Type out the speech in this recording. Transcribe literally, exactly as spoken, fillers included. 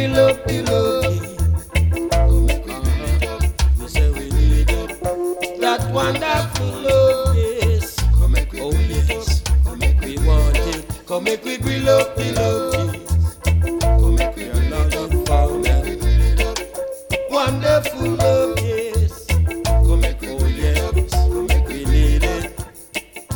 grill up the love. We say we need up that wonderful love. Yes, oh yes, we want it. Come make we grill up the love.